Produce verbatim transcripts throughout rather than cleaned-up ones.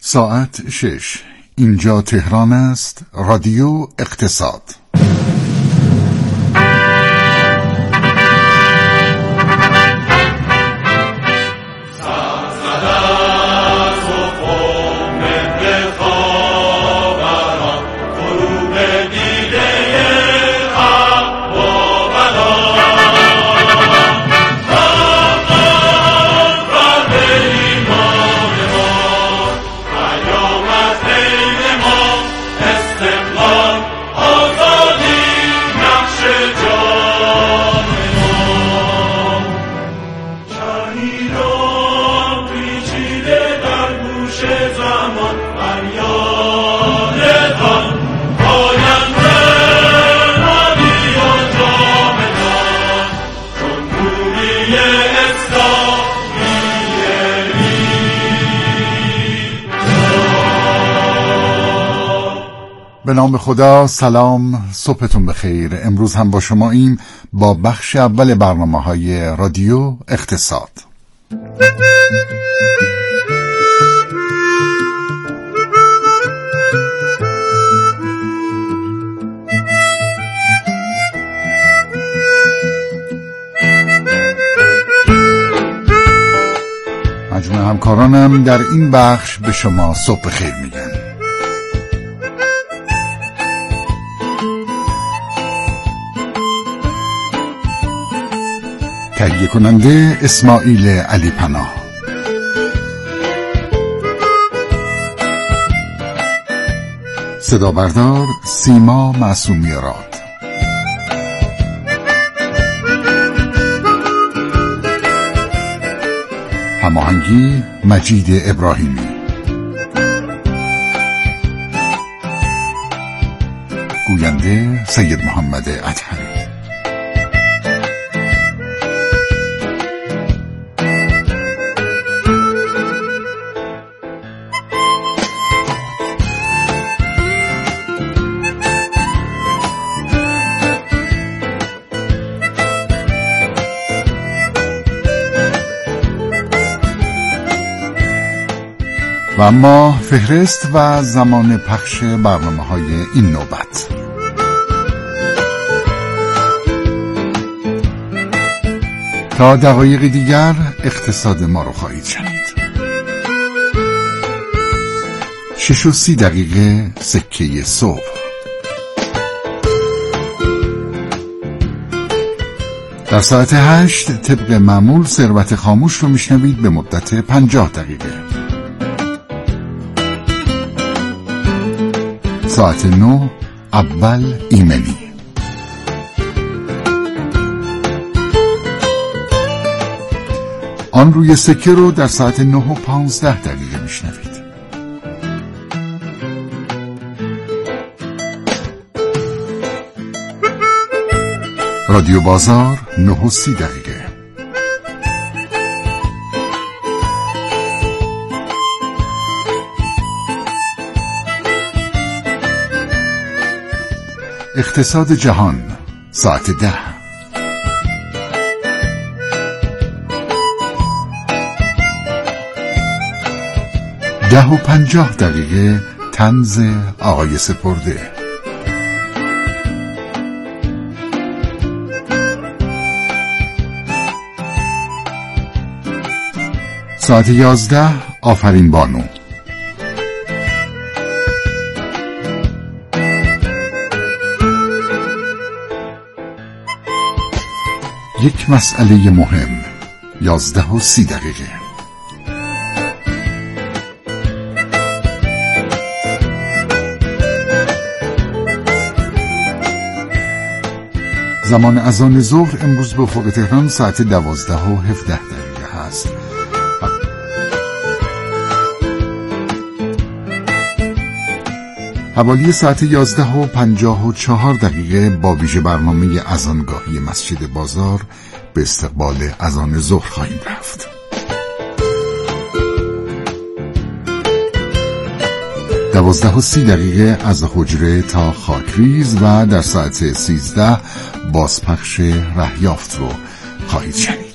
ساعت شش. اینجا تهران است. رادیو اقتصاد. به نام خدا. سلام، صبحتون بخیر. امروز هم با شما ایم با بخش اول برنامه های رادیو اقتصاد. مجموعه همکارانم در این بخش به شما صبح بخیر میگن. تهیه کننده اسماعیل علی پناه. صدا بردار سیما معصومی راد. هماهنگی مجید ابراهیمی. گوینده سید محمد اطهری. و اما فهرست و زمان پخش برنامه های این نوبت. تا دقایق دیگر اقتصاد ما رو خواهید شنید. شش و سی دقیقه سکه صبح. در ساعت هشت طبق معمول ثروت خاموش رو میشنوید به مدت پنجاه دقیقه. ساعت نو اول ایمنی. آن روی سکه رو در ساعت نه و پانزده دقیقه میشنوید. رادیو بازار نه و سی دقیقه. اقتصاد جهان ساعت ده. ده و پنجاه دقیقه طنز آقای سپرده. ساعت یازده آفرین بانو. یک مسئله مهم یازده و سی دقیقه. زمان اذان ظهر امروز به افق تهران ساعت دوازده و هفده دقیقه هست. حوالی ساعت یازده و پنجاه و چهار دقیقه با ویژه برنامه اذانگاهی مسجد بازار به استقبال اذان ظهر خواهیم رفت. دوازده و سی دقیقه از حجره تا خاکریز و در ساعت سیزده بازپخش رهیافت رو خواهید شنید.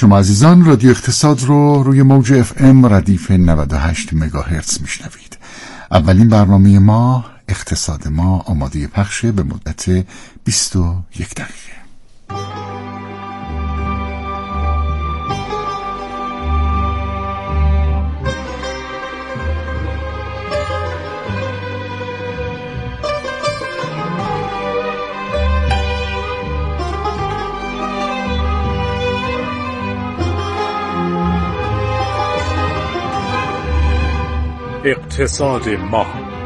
شما عزیزان رادیو اقتصاد رو روی موج اف ام ردیف نود و هشت مگاهرتز میشنوید. اولین برنامه ما اقتصاد ما آماده پخشه به مدت بیست و یک دقیقه. اقتصاد ما.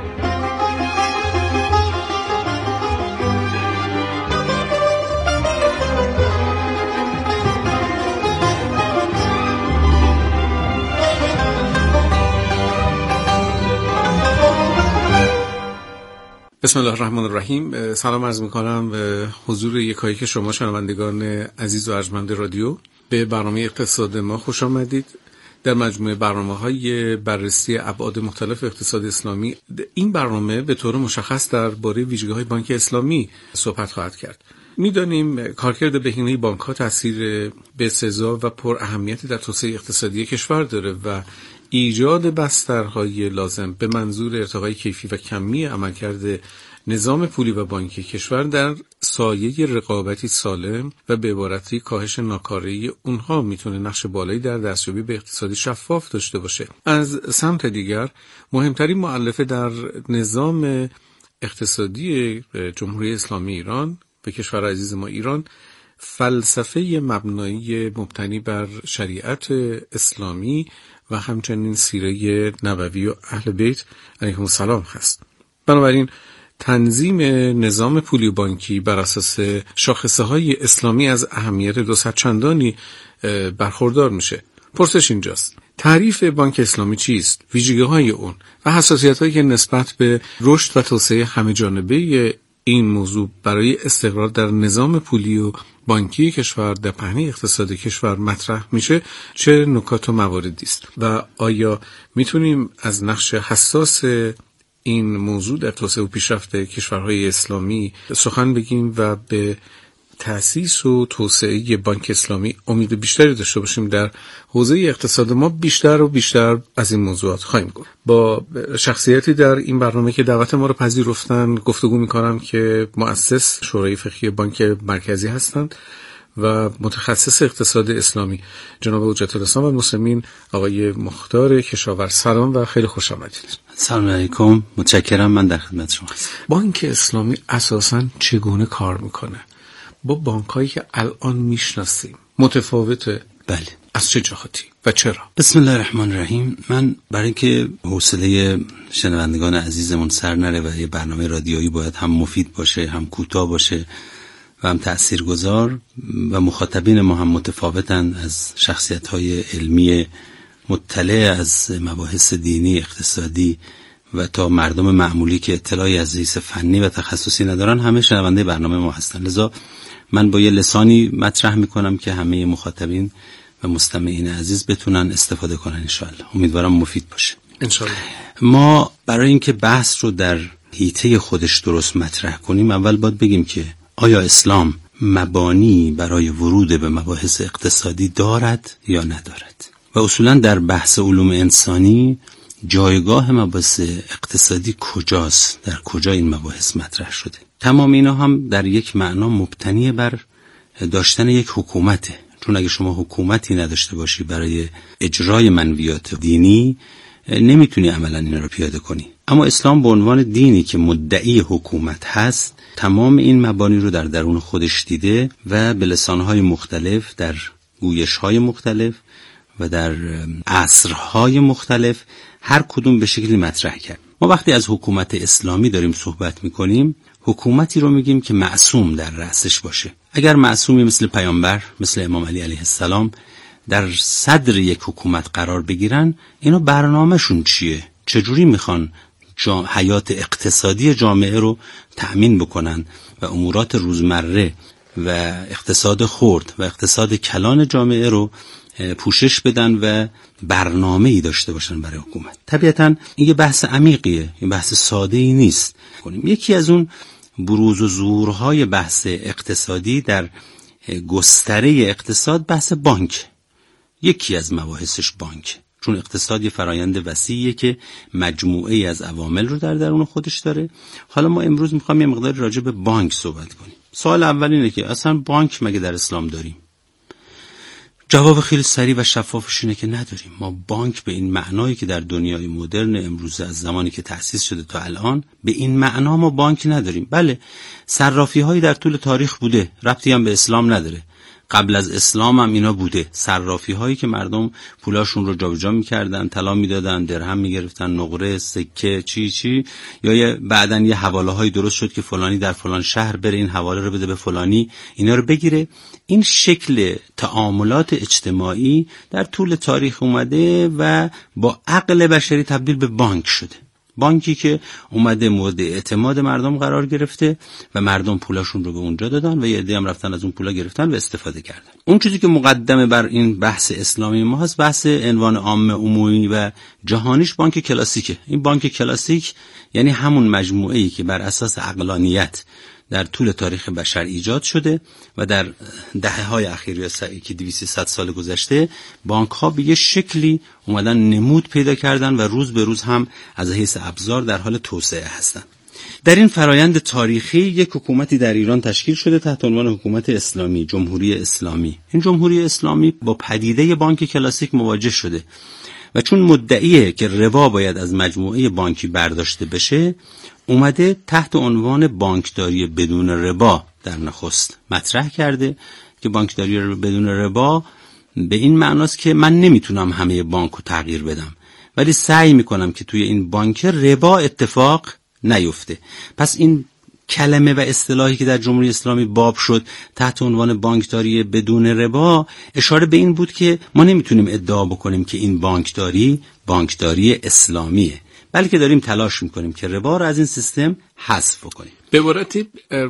بسم الله الرحمن الرحیم. سلام عرض میکنم به حضور یکایک شما شنوندگان عزیز و ارجمند رادیو. به برنامه اقتصاد ما خوش آمدید. در مجموعه برنامه‌های بررسی ابعاد مختلف اقتصاد اسلامی، این برنامه به طور مشخص درباره ویژگی‌های بانک اسلامی صحبت خواهد کرد. می‌دانیم کارکرد بهینه بانک‌ها تأثیر بسزا و پر اهمیتی در توسعه اقتصادی کشور داره و ایجاد بسترهای لازم به منظور ارتقای کیفی و کمی عملکرد نظام پولی و بانکی کشور در سایه رقابتی سالم و به عبارتی کاهش ناکارایی اونها میتونه نقش بالایی در دستیابی به اقتصادی شفاف داشته باشه. از سمت دیگر مهمترین مؤلفه در نظام اقتصادی جمهوری اسلامی ایران به کشور عزیز ما ایران فلسفه مبنایی مبتنی بر شریعت اسلامی و همچنین سیره نبوی و اهل بیت علیهم السلام هست. بنابراین تنظیم نظام پولی و بانکی بر اساس شاخصه های اسلامی از اهمیت دو صد چندانی برخوردار میشه. پرسش اینجاست: تعریف بانک اسلامی چیست؟ ویژگی‌های اون و حساسیت‌هایی که نسبت به رشد و توسعه همه جانبه این موضوع برای استقرار در نظام پولی و بانکی کشور در پهنه اقتصاد کشور مطرح میشه چه نکات و مواردی است و آیا میتونیم از نقش حساس این موضوع در توسعه و پیشرفت کشورهای اسلامی سخن بگیم و به تأسیس و توسعه بانک اسلامی امید بیشتری داشته باشیم؟ در حوزه اقتصاد ما بیشتر و بیشتر از این موضوعات خواهیم گفت. با شخصیتی در این برنامه که دعوت ما رو پذیرفتن گفتگو می‌کنم که مؤسس شورای فقهی بانک مرکزی هستند و متخصص اقتصاد اسلامی، جناب حجت الاسلام و المسلمین آقای مختار کشاورز. سلام و خیلی خوش آمدید. سلام علیکم، متشکرم. من در خدمت شما هستم. بانک اسلامی اساساً چگونه کار میکنه؟ با بانکایی که الان میشناسیم متفاوته؟ بله. از چه جهاتی و چرا؟ بسم الله الرحمن الرحیم. من برای اینکه حوصله شنوندگان عزیزمون سر نره و یه برنامه رادیویی باید هم مفید باشه، هم کوتاه باشه و هم تأثیرگذار و مخاطبین ما هم متفاوتن، از شخصیت‌های علمی مطلع از مباحث دینی، اقتصادی و تا مردم معمولی که اطلاعی از حیث فنی و تخصصی ندارن، همه شنونده برنامه ما هستن. لذا من با یه لسانی مطرح میکنم که همه مخاطبین و مستمعین عزیز بتونن استفاده کنن انشاءالله. امیدوارم مفید باشه انشاءالله. ما برای اینکه بحث رو در حیطه خودش درست مطرح کنیم اول باید بگیم که آیا اسلام مبانی برای ورود به مباحث اقتصادی دارد یا ندارد؟ و اصولا در بحث علوم انسانی جایگاه مباحث اقتصادی کجاست؟ در کجا این مباحث مطرح شده؟ تمام اینا هم در یک معنا مبتنی بر داشتن یک حکومته. چون اگه شما حکومتی نداشته باشی برای اجرای منویات دینی نمیتونی عملا این رو پیاده کنی. اما اسلام به عنوان دینی که مدعی حکومت هست تمام این مبانی رو در درون خودش دیده و به لسانهای مختلف در گویش‌های مختلف و در عصرهای مختلف هر کدوم به شکلی مطرح کرد. ما وقتی از حکومت اسلامی داریم صحبت میکنیم حکومتی رو میگیم که معصوم در رأسش باشه. اگر معصومی مثل پیامبر، مثل امام علی علیه السلام در صدر یک حکومت قرار بگیرن، اینا برنامه‌شون چیه؟ چجوری میخوان جا... حیات اقتصادی جامعه رو تأمین بکنن و امورات روزمره و اقتصاد خرد و اقتصاد کلان جامعه رو پوشش بدن و برنامه‌ای داشته باشن برای حکومت. طبیعتاً این بحث عمیقیه، این بحث ساده‌ای نیست. یکی از اون بروز و ظهورهای بحث اقتصادی در گستره اقتصاد بحث بانک یکی از مباحثش بانک، چون اقتصاد یه فرایند وسیعیه که مجموعه از عوامل رو در درون خودش داره. حالا ما امروز میخوام یه مقدار راجع به بانک صحبت کنیم. سوال اول اینه که اصلا بانک مگه در اسلام داریم؟ جواب خیلی سریع و شفافش اینه که نداریم. ما بانک به این معنایی که در دنیای مدرن امروز از زمانی که تأسیس شده تا الان به این معنا ما بانک نداریم. بله صرافی هایی در طول تاریخ بوده، ربطی هم به اسلام نداره. قبل از اسلام هم اینا بوده، صرافی هایی که مردم پولاشون رو جابجا می‌کردن، طلا میدادن، درهم می‌گرفتن، نقره، سکه، چی چی، یا بعدن یه حواله هایی درست شد که فلانی در فلان شهر بره این حواله رو بده به فلانی اینا رو بگیره. این شکل تعاملات اجتماعی در طول تاریخ اومده و با عقل بشری تبدیل به بانک شده. بانکی که اومده مورد اعتماد مردم قرار گرفته و مردم پولاشون رو به اونجا دادن و یه عده هم رفتن از اون پولا گرفتن و استفاده کردن. اون چیزی که مقدمه بر این بحث اسلامی ما هست بحث عنوان عام عمومی و جهانیش بانک کلاسیکه. این بانک کلاسیک یعنی همون مجموعه‌ای که بر اساس عقلانیت در طول تاریخ بشر ایجاد شده و در دهه‌های اخیر یا که دویست صد سال گذشته بانک‌ها به یه شکلی اومدن نمود پیدا کردن و روز به روز هم از حیث ابزار در حال توسعه هستن. در این فرایند تاریخی یک حکومتی در ایران تشکیل شده تحت عنوان حکومت اسلامی، جمهوری اسلامی. این جمهوری اسلامی با پدیده بانک کلاسیک مواجه شده و چون مدعیه که ربا باید از مجموعه بانکی برداشته بشه، اومده تحت عنوان بانکداری بدون ربا در نخست مطرح کرده که بانکداری بدون ربا به این معناست که من نمیتونم همه بانک رو تغییر بدم، ولی سعی میکنم که توی این بانک ربا اتفاق نیفته. پس این کلمه و اصطلاحی که در جمهوری اسلامی باب شد تحت عنوان بانکداری بدون ربا اشاره به این بود که ما نمیتونیم ادعا بکنیم که این بانکداری بانکداری اسلامیه، بلکه داریم تلاش میکنیم که ربا رو از این سیستم حذف کنیم. به عبارتی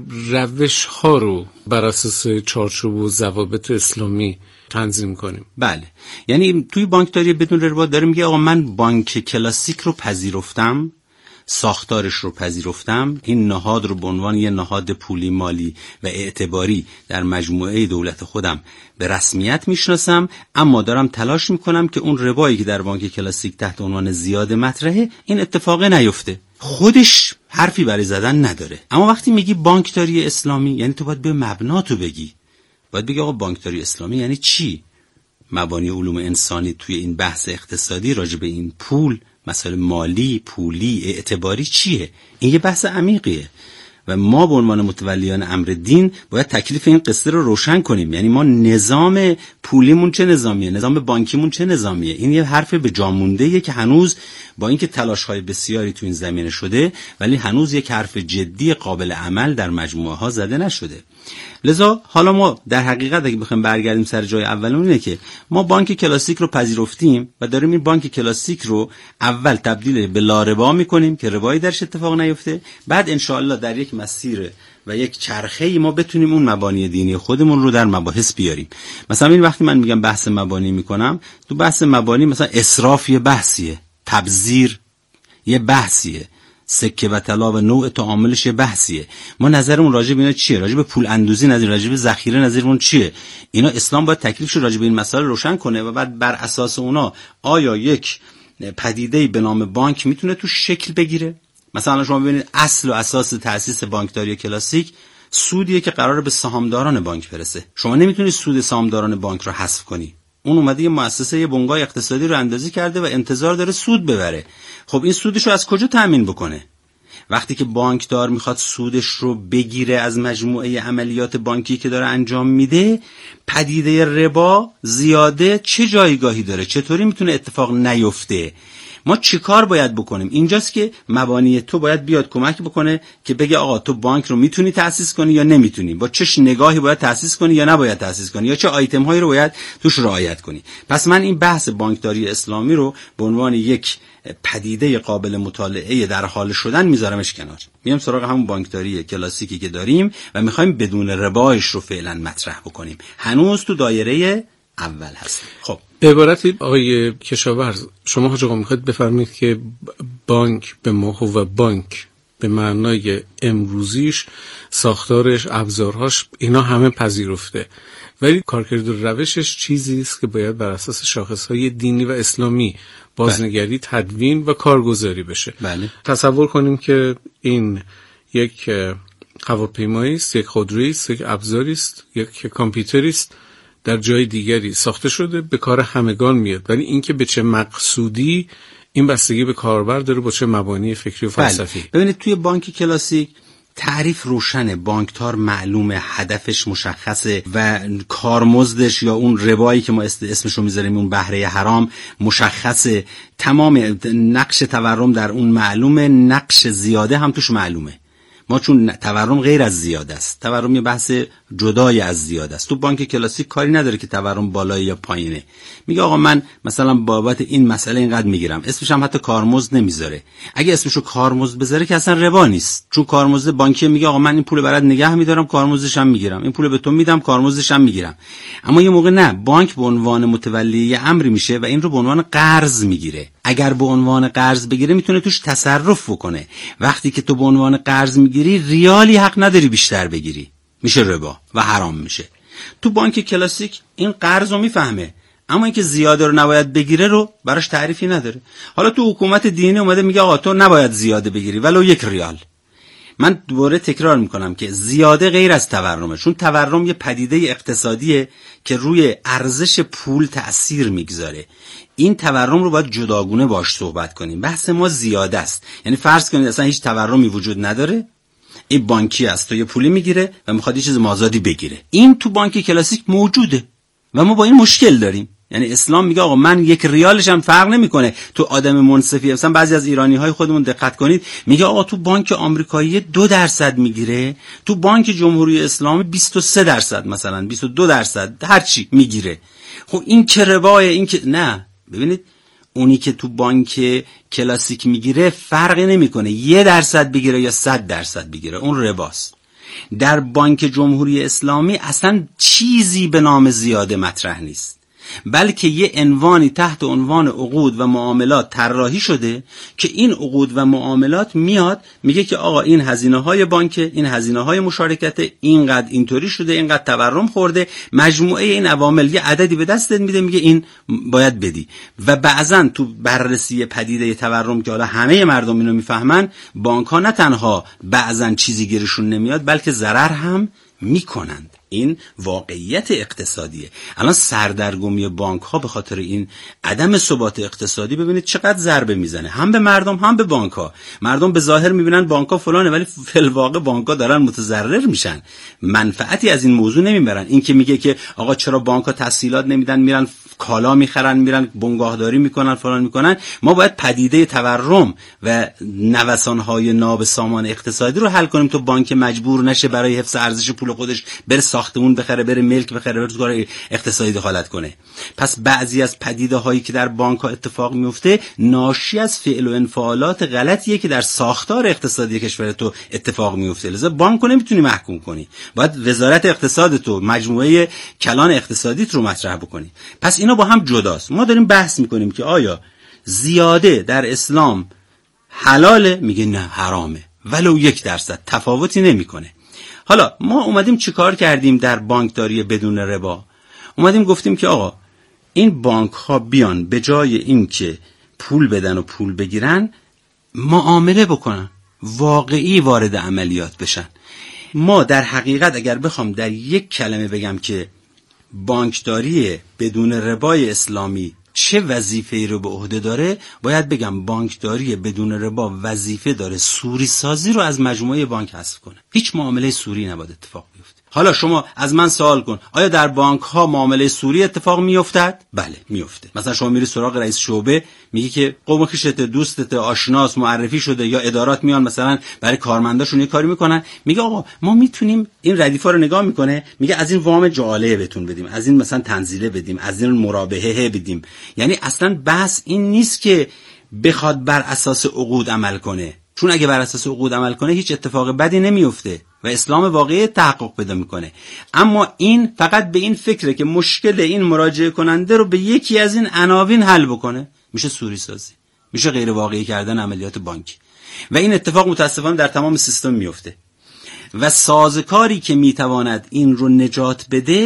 روش ها رو بر اساس چارچوب و ضوابط اسلامی تنظیم کنیم. بله، یعنی توی بانکداری بدون ربا داریم میگه آقا من بانک کلاسیک رو پذیرفتم، ساختارش رو پذیرفتم، این نهاد رو به عنوان یه نهاد پولی مالی و اعتباری در مجموعه دولت خودم به رسمیت میشناسم، اما دارم تلاش میکنم که اون ربایی که در بانک کلاسیک تحت عنوان زیاده مطرحه این اتفاق نیفته. خودش حرفی برای زدن نداره. اما وقتی میگی بانکداری اسلامی یعنی تو باید به مبناتو بگی، باید بگی آقا بانکداری اسلامی یعنی چی؟ مبانی علوم انسانی توی این بحث اقتصادی راجع به این پول، مسائل مالی، پولی، اعتباری چیه؟ این یه بحث عمیقیه و ما به عنوان متولیان امر دین باید تکلیف این قصه رو روشن کنیم. یعنی ما نظام پولیمون چه نظامیه، نظام بانکیمون چه نظامیه. این یه حرف به جا مونده‌ایه که هنوز با اینکه تلاش‌های بسیاری تو این زمینه شده ولی هنوز یک حرف جدی قابل عمل در مجموعه ها زده نشده. لذا حالا ما در حقیقت اگه بخوایم برگردیم سر جای اولمون اینه که ما بانک کلاسیک رو پذیرفتیم و داریم این بانک کلاسیک رو اول تبدیل به لاربا میکنیم که ربایی درش اتفاق نیفته، بعد انشاءالله در یک مسیر و یک چرخه‌ای ما بتونیم اون مبانی دینی خودمون رو در مباحث بیاریم. مثلا این وقتی من میگم بحث مبانی میکنم، تو بحث مبانی مثلا اسراف یه بحثیه، تبذیر یه بحثیه، سکه و طلا و نوع تعاملش یه بحثیه. ما نظرمون راجع به اینا چیه؟ راجع به پول اندوزی نظر، راجع به ذخیره نظرمون چیه؟ اینا اسلام باید تکلیفش راجع به این مسائل روشن کنه و بعد بر اساس اونا آیا یک پدیده‌ای به نام بانک میتونه تو شکل بگیره؟ مثلا شما ببینید اصل و اساس تأسیس بانکداری کلاسیک سودیه که قراره به سهامداران بانک برسه. شما نمیتونید سود سهامداران بانک رو حذف کنی. اون اومده یه مؤسسه یه بنگاه اقتصادی رو اندازی کرده و انتظار داره سود ببره. خب این سودش رو از کجا تأمین بکنه؟ وقتی که بانکدار میخواد سودش رو بگیره از مجموعه عملیات بانکی که داره انجام میده، پدیده ربا زیاده چه جایگاهی داره؟ چطوری میتونه اتفاق نیفته؟ ما چی کار باید بکنیم؟ اینجاست که مبانی تو باید بیاد کمک بکنه که بگه آقا تو بانک رو میتونی تأسیس کنی یا نمیتونی، با چه نگاهی باید تأسیس کنی یا نباید تأسیس کنی، یا چه آیتم هایی رو باید توش رعایت کنی. پس من این بحث بانکداری اسلامی رو به عنوان یک پدیده قابل مطالعه در حال شدن میذارمش کنار، میام سراغ همون بانکداری کلاسیکی که داریم و میخوایم بدون ربایش رو فعلا مطرح بکنیم. هنوز تو دایره اول هستیم. خب به عبارتی آقای کشاورز، شما حاج آقا میخواید بفرمایید که بانک به ما و بانک به معنای امروزیش، ساختارش، ابزارهاش، اینا همه پذیرفته، ولی کارکرد و روشش چیزی است که باید بر اساس شاخصهای دینی و اسلامی بازنگری، تدوین و کارگزاری بشه. بله. تصور کنیم که این یک هواپیمایی است، یک خودرویی است، یک ابزاری است، یک کامپیوتری است، در جای دیگری ساخته شده، به کار همگان میاد، ولی اینکه به چه مقصودی، این بستگی به کاربر داره، با چه مبانی فکری و فلسفی. بله. ببینید توی بانک کلاسیک تعریف روشنه، بانکدار معلومه، هدفش مشخصه و کارمزدش یا اون ربایی که ما اسمش رو میذاریم اون بهره حرام مشخصه، تمام نقش تورم در اون معلومه، نقش زیاده هم توش معلومه. ما چون تورم غیر از زیاده است، تورم یه بحث جدای از زیاده است. تو بانک کلاسیک کاری نداره که تورم بالای یا پایینه، میگه آقا من مثلا بابت این مسئله اینقدر میگیرم، اسمش هم حتی کارمزد نمیذاره. اگه اسمشو کارمزد بذاره که اصلا ربا نیست، چون کارمزد بانکی میگه آقا من این پول برات نگه میدارم، کارمزدش هم میگیرم، این پول به تو میدم، کارمزدش هم میگیرم. اما یه موقع نه، بانک به عنوان متولی یه امری میشه و این رو به عنوان قرض میگیره. اگر به عنوان قرض بگیره میتونه توش تصرف بکنه. وقتی که تو به عنوان قرض میگیری ریالی حق نداری بیشتر بگیری، میشه ربا و حرام میشه. تو بانک کلاسیک این قرض رو میفهمه، اما اینکه زیاده رو نباید بگیره رو براش تعریفی نداره. حالا تو حکومت دینی اومده میگه آقا تو نباید زیاده بگیری ولو یک ریال. من دوباره تکرار میکنم که زیاده غیر از تورمه، چون تورم یه پدیده اقتصادیه که روی ارزش پول تأثیر میگذاره. این تورم رو باید جداگونه باش صحبت کنیم. بحث ما زیاده است. یعنی فرض کنید اصلا هیچ تورمی وجود نداره، این بانکی است تو یه پولی میگیره و میخواد یه چیز مازادی بگیره. این تو بانک کلاسیک موجوده و ما با این مشکل داریم. یعنی اسلام میگه آقا من یک ریالش هم فرق نمیکنه تو آدم منصفی. مثلا بعضی از ایرانی های خودمون دقت کنید، میگه آقا تو بانک آمریکایی دو درصد میگیره، تو بانک جمهوری اسلامی بیست و سه درصد، مثلا بیست و دو درصد هر چی میگیره. خب این که رباه، این که نه. ببینید اونی که تو بانک کلاسیک میگیره فرقی نمیکنه یه درصد بگیره یا صد درصد بگیره، اون رباست. در بانک جمهوری اسلامی اصلا چیزی به نام زیاده مطرح نیست، بلکه یه عنوانی تحت عنوان عقود و معاملات طراحی شده که این عقود و معاملات میاد میگه که آقا این هزینه های بانک، این هزینه های مشارکت، اینقدر اینطوری شده، اینقدر تورم خورده، مجموعه این عوامل یه عددی به دستت میده، میگه این باید بدی. و بعضن تو بررسی پدیده تورم که حالا همه مردم اینو میفهمن، بانک ها نه تنها بعضن چیزی گیرشون نمیاد بلکه ضرر هم میکنند. این واقعیت اقتصادیه. الان سردرگمی بانک ها به خاطر این عدم ثبات اقتصادی ببینید چقدر ضربه میزنه، هم به مردم هم به بانک ها. مردم به ظاهر میبینن بانک ها فلانه، ولی فی الواقع بانک ها دارن متضرر میشن، منفعتی از این موضوع نمیبرن. این که میگه که آقا چرا بانک ها تسهیلات نمیدن، میرن کالا میخرن، میرن بنگاهداری میکنن، فلان میکنن. ما باید پدیده تورم و نوسانهای ناب سامان اقتصادی رو حل کنیم تا بانک مجبور نشه برای حفظ ارزش پول خودش بره ساختمون بخره، بره ملک بخره، بره تو کار اقتصادی دخالت کنه. پس بعضی از پدیده هایی که در بانک ها اتفاق میفته ناشی از فعل و انفعالات غلطیه که در ساختار اقتصادی کشور تو اتفاق میفته. لذا بانک رو نمیتونی محکوم کنی، باید وزارت اقتصاد تو، مجموعه کلان اقتصادیت رو مطرح بکنی. پس اینا با هم جداست. ما داریم بحث میکنیم که آیا زیاده در اسلام حلاله؟ میگه نه، حرامه، ولو یک درصد، تفاوتی نمیکنه. حالا ما اومدیم چیکار کردیم در بانکداری بدون ربا؟ اومدیم گفتیم که آقا این بانک ها بیان به جای این که پول بدن و پول بگیرن، معامله بکنن، واقعی وارد عملیات بشن. ما در حقیقت اگر بخوام در یک کلمه بگم که بانکداری بدون ربای اسلامی چه وظیفه‌ای رو به عهده داره، باید بگم بانکداری بدون ربا وظیفه داره سوری سازی رو از مجموعه بانک حذف کنه. هیچ معامله سوری نباید اتفاق بیفته. حالا شما از من سوال کن، آیا در بانک ها معامله سوری اتفاق میافتد؟ بله میفته. مثلا شما میری سراغ رئیس شعبه، میگی که قوم خویشت، دوستت، آشناس، معرفی شده، یا ادارات میان مثلا برای کارمنداشون یه کاری میکنن، میگه آقا ما میتونیم، این ردیفا رو نگاه میکنه، میگه از این وام جعاله بهتون بدیم، از این مثلا تنزیله بدیم، از این مرابحه بدیم. یعنی اصلا بحث این نیست که بخواد بر اساس عقود عمل کنه، چون اگه بر اساس عقود عمل کنه هیچ اتفاق بدی نمیفته و اسلام واقعی تحقق پیدا میکنه. اما این فقط به این فکره که مشکل این مراجعه کننده رو به یکی از این عناوین حل بکنه، میشه سوری سازی، میشه غیر واقعی کردن عملیات بانکی. و این اتفاق متاسفانه در تمام سیستم میفته. و سازکاری که میتواند این رو نجات بده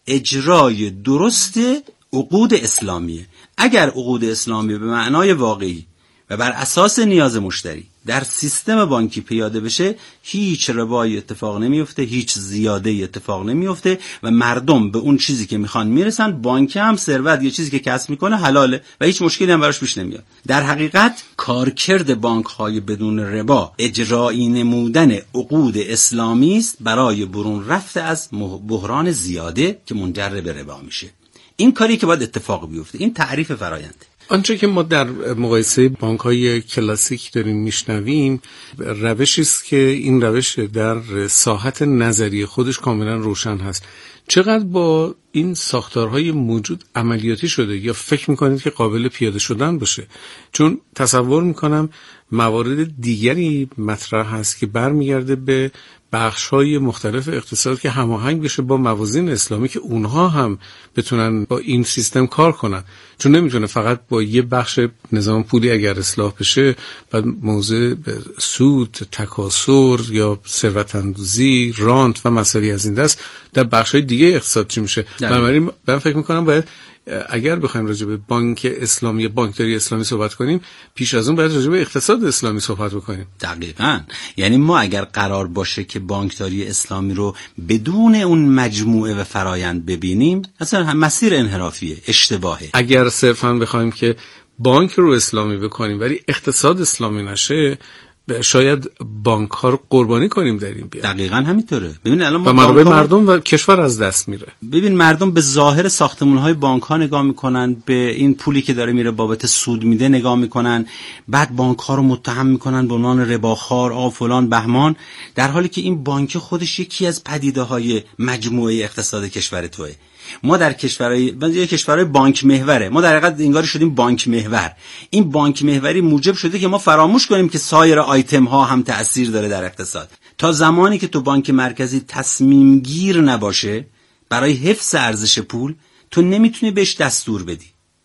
اجرای درست عقود اسلامیه. اگر عقود اسلامی به معنای واقعی و بر اساس نیاز مشتری در سیستم بانکی پیاده بشه، هیچ ربایی اتفاق نمیفته، هیچ زیاده اتفاق نمیفته و مردم به اون چیزی که میخوان میرسن. بانک هم ثروت یه چیزی که کسب میکنه حلاله و هیچ مشکلی هم براش پیش نمیاد. در حقیقت کارکرد بانک های بدون ربا اجرایی نمودن عقود اسلامی است برای برون رفت از بحران زیاده که منجر به ربا میشه. این کاری که باید اتفاق بیفته. این تعریف فرآیند. آنچه که ما در مقایسه بانک‌های کلاسیک داریم میشنویم روشی است که این روش در ساحت نظری خودش کاملا روشن هست. چقدر با این ساختارهای موجود عملیاتی شده یا فکر میکنید که قابل پیاده شدن باشه؟ چون تصور میکنم موارد دیگری مطرح هست که برمیگرده به بخش‌های مختلف اقتصاد که هماهنگ بشه با موازین اسلامی که اونها هم بتونن با این سیستم کار کنن. چون نمیتونه فقط با یه بخش نظام پولی اگر اصلاح بشه بعد موضوع سود، تکاثر یا ثروت اندوزی، رانت و مسائلی از این دست در بخش‌های دیگه اقتصاد چی میشه؟ بنابراین من فکر میکنم باید اگر بخوایم راجع به بانک اسلامی، بانکداری اسلامی صحبت کنیم، پیش از اون باید راجع به اقتصاد اسلامی صحبت بکنیم. دقیقاً. یعنی ما اگر قرار باشه که بانکداری اسلامی رو بدون اون مجموعه و فرایند ببینیم، اصلا هم مسیر انحرافیه، اشتباهه. اگر صرفاً بخوایم که بانک رو اسلامی بکنیم ولی اقتصاد اسلامی نشه، شاید بانک ها رو قربانی کنیم در این بیا. دقیقاً همینطوره. ببین الان ما منابع مردم و کشور از دست میره. ببین مردم به ظاهر ساختمون های بانک ها نگاه میکنن، به این پولی که داره میره بابت سود میده نگاه میکنن، بعد بانک ها رو متهم میکنن به عنوان رباخوار، آ فلان بهمان، در حالی که این بانک خودش یکی از پدیده های مجموعه اقتصاد کشور توئه. ما در کشورهای بنظیر کشورهای بانک محوره، ما در حقیقت انگار شدیم بانک محور. این بانک محوری موجب شده که ما فراموش کنیم که سایر آیتم ها هم تأثیر داره در اقتصاد. تا زمانی که تو بانک مرکزی تصمیم گیر نباشه برای حفظ ارزش پول، تو نمیتونی بهش دستور بدی.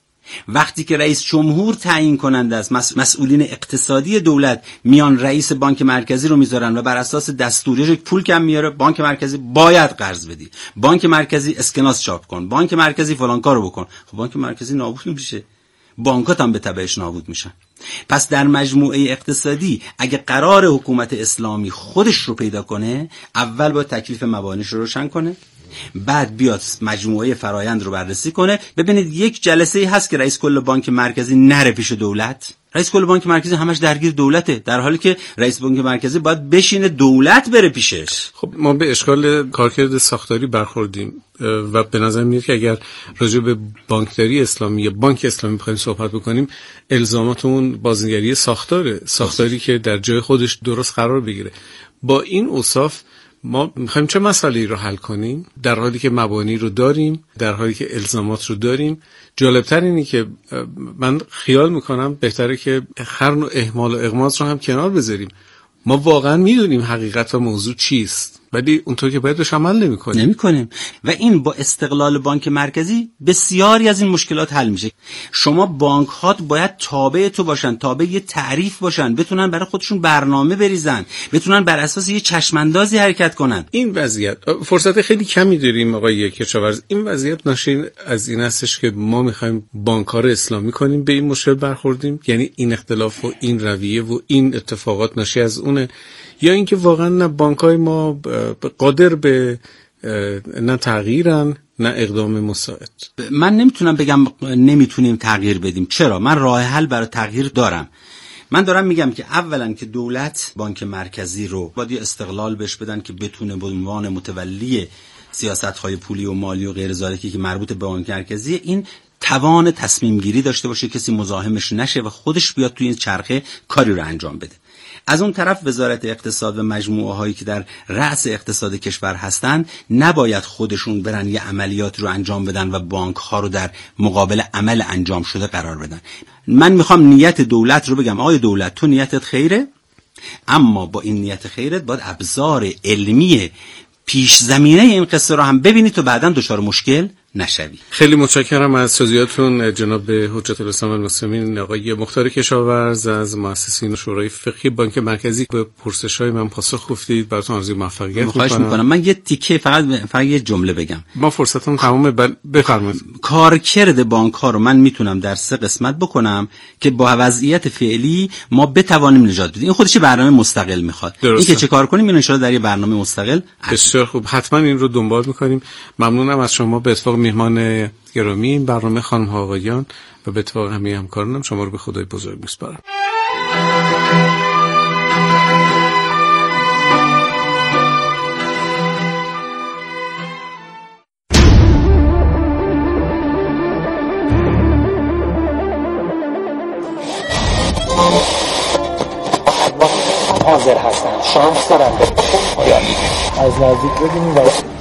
وقتی که رئیس جمهور تعیین کننده است، مسئولین اقتصادی دولت میان رئیس بانک مرکزی رو میذارن و بر اساس دستوریش پول کم میاره، بانک مرکزی باید قرض بدی، بانک مرکزی اسکناس چاپ کن، بانک مرکزی فلان کارو بکن. خب بانک مرکزی نابود میشه، بانکات هم به تبعش نابود میشن. پس در مجموعه اقتصادی اگه قرار حکومت اسلامی خودش رو پیدا کنه، اول باید تکلیف موانعش رو روشن کنه، بعد بیاد مجموعه فرایند رو بررسی کنه. ببینید یک جلسه هست که رئیس کل بانک مرکزی نره پیش دولت. رئیس کل بانک مرکزی همش درگیر دولته، در حالی که رئیس بانک مرکزی باید بشینه دولت بره پیشش. خب ما به اشکال کارکرد ساختاری برخوردیم و به نظر میاد که اگر راجع به بانکداری اسلامی یا بانک اسلامی بخوایم صحبت بکنیم، الزاماتمون بازنگری ساختاره، ساختاری که در جای خودش درست قرار بگیره. با این اوصاف ما میخوایم چه مسئله‌ای رو حل کنیم در حالی که مبانی رو داریم، در حالی که الزامات رو داریم؟ جالبتر اینی که من خیال میکنم بهتره که هر نوع اهمال و اغماض رو هم کنار بذاریم. ما واقعا میدونیم حقیقت و موضوع چیست، ولی اونطور که باید بهش عمل نمی‌کنیم. نمی‌کنیم و این با استقلال بانک مرکزی بسیاری از این مشکلات حل میشه. شما بانک ها باید تابع تو باشن، تابع یه تعریف باشن، بتونن برای خودشون برنامه بریزن، بتونن بر اساس یه چشماندازی حرکت کنن. این وضعیت فرصت خیلی کمی داریم آقای کشاورز. این وضعیت ناشی از این هستش که ما می‌خوایم بانک‌ها رو اسلامی کنیم، به این مشکل برخوردیم، یعنی این اختلاف و این رویه و این اتفاقات ناشی از اونه، یا اینکه واقعا نه بانک‌های ما قادر به نه تغییرن نه اقدام مساعد؟ من نمیتونم بگم نمیتونیم تغییر بدیم. چرا؟ من راه حل برای تغییر دارم. من دارم میگم که اولا که دولت بانک مرکزی رو باید استقلال بهش بدن که بتونه به عنوان متولی سیاست‌های پولی و مالی و غیر ذالکی که مربوط به بانک مرکزی این توان تصمیم گیری داشته باشه، کسی مزاحمش نشه و خودش بیاد توی این چرخه کاری رو انجام بده. از اون طرف وزارت اقتصاد و مجموعه هایی که در رأس اقتصاد کشور هستند نباید خودشون برن یه عملیات رو انجام بدن و بانک ها رو در مقابل عمل انجام شده قرار بدن. من میخوام نیت دولت رو بگم. آقای دولت، تو نیتت خیره، اما با این نیت خیرت باید ابزار علمی پیش زمینه این قصه رو هم ببینی تو بعداً دچار مشکل نشوی. خیلی متشکرم از توضیحاتتون جناب حجت الاسلام المسلمین آقای مختار کشاورز از مؤسسین شورای فقهی بانک مرکزی. به پرسش‌های من پاسخ گفتید، براتون آرزوی موفقیت می‌کنم. خواهش می‌کنم. من یه تیکه فقط فقط یه جمله بگم. ما فرصتمون تمومه. بفرمایید. کارکرد بانک‌ها رو من میتونم در سه قسمت بکنم که با وضعیت فعلی ما بتوانیم نجات بدیم. این خودش برنامه مستقل میخواد. این که چه کار کنیم این ان شاءالله در یه برنامه مستقل. بسیار خوب، حتما این رو دنبال می‌کنیم. ممنونم از شما به اتفاق میهمان گرامی این برنامه خانم ها آقایان و به اتفاق همه همکارانم شما رو به خدای بزرگ میسپارم. حاضر هستم، شانس دارم از نزدیک ببینیم.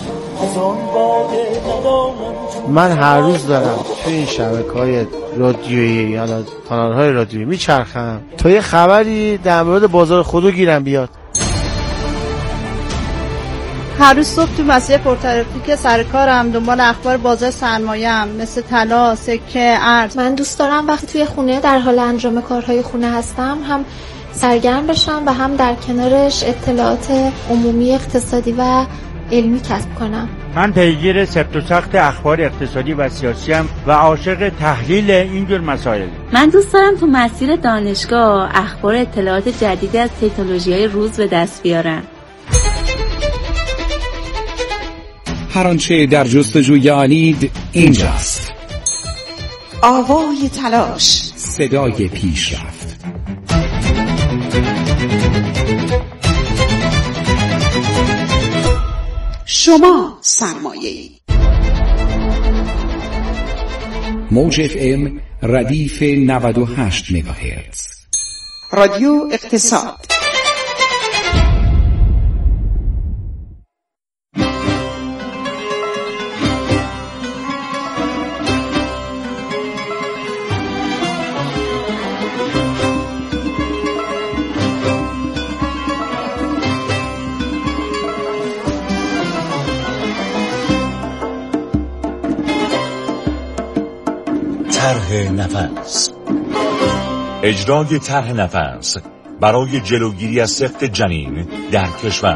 من هر روز دارم توی این شبکه‌های رادیویی یا کانال‌های رادیویی میچرخم تا یه خبری در مورد بازار خودرو گیرم بیاد. هر روز صبح تو مسیر پرترافیک سر کارم دنبال اخبار بازار سرمایه‌ام مثل طلا، سکه، ارز. من دوست دارم وقتی توی خونه در حال انجام کارهای خونه هستم هم سرگرم بشم و هم در کنارش اطلاعات عمومی اقتصادی و علمی کسب کنم. من پیگیر سفت و سخت اخبار اقتصادی و سیاسی ام و عاشق تحلیل اینجور مسائل. من دوست دارم تو مسیر دانشگاه اخبار اطلاعات جدیدی از تکنولوژی‌های روز به دست بیارم. هر آنچه در جستجوی آلید اینجاست. آوای تلاش، صدای پیشرفت. شما سرمایه‌ای. موج اف ام ردیف نود و هشت مگاهرتز. رادیو اقتصاد. طرح نفس. اجرای طرح نفس برای جلوگیری از سقط جنین در کشور.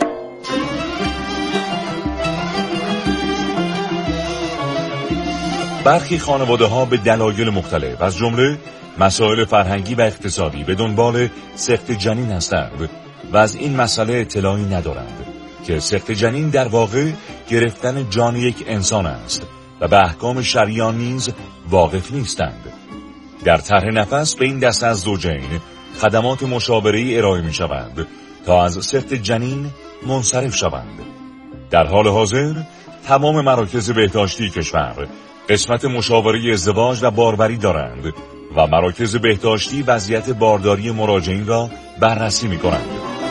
برخی خانواده ها به دلایل مختلف از جمله مسائل فرهنگی و اقتصادی به دنبال سقط جنین هستند و از این مسئله اطلاعی ندارند که سقط جنین در واقع گرفتن جان یک انسان است و به احکام شرعی نیز واقف نیستند. در طرح نفس به این دسته از زوجین خدمات مشاوره‌ای ارائه می شوند تا از سقط جنین منصرف شوند. در حال حاضر تمام مراکز بهداشتی کشور قسمت مشاوره ازدواج و باروری دارند و مراکز بهداشتی وضعیت بارداری مراجعین را بررسی می کنند.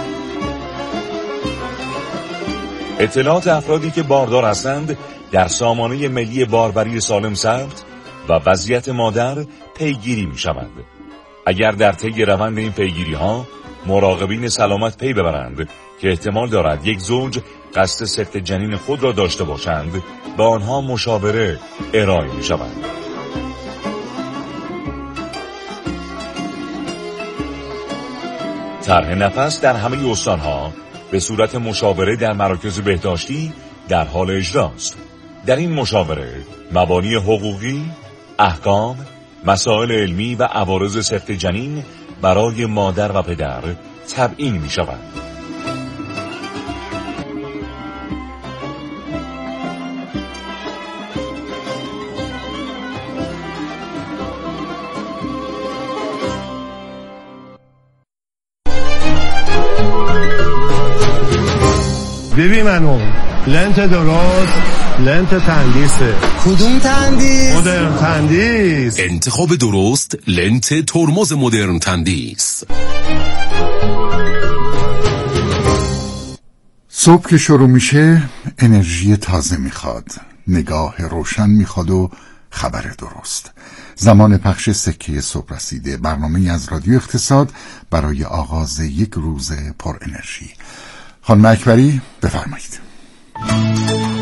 اطلاعات افرادی که باردار هستند در سامانه ملی باروری سالم ثبت و وضعیت مادر پیگیری می شوند. اگر در طی روند این پیگیری ها مراقبین سلامت پی ببرند که احتمال دارد یک زوج قصد سقط جنین خود را داشته باشند به آنها مشاوره ارائه می شوند. طرح نفس در همه استانها به صورت مشاوره در مراکز بهداشتی در حال اجراست. در این مشاوره مبانی حقوقی، احکام، مسائل علمی و عوارض سقط جنین برای مادر و پدر تبیین می شود. ببین منو لنت درست، لنت تندیسه. کدوم تندیس؟ مدرن تندیس. انتخاب درست لنت ترمز مدرن تندیس. صبح که شروع میشه انرژی تازه میخواد، نگاه روشن میخواد و خبر درست. زمان پخش سکه صبح رسیده، برنامه از رادیو اقتصاد برای آغاز یک روز پر انرژی. خانم اکبری بفرمایید.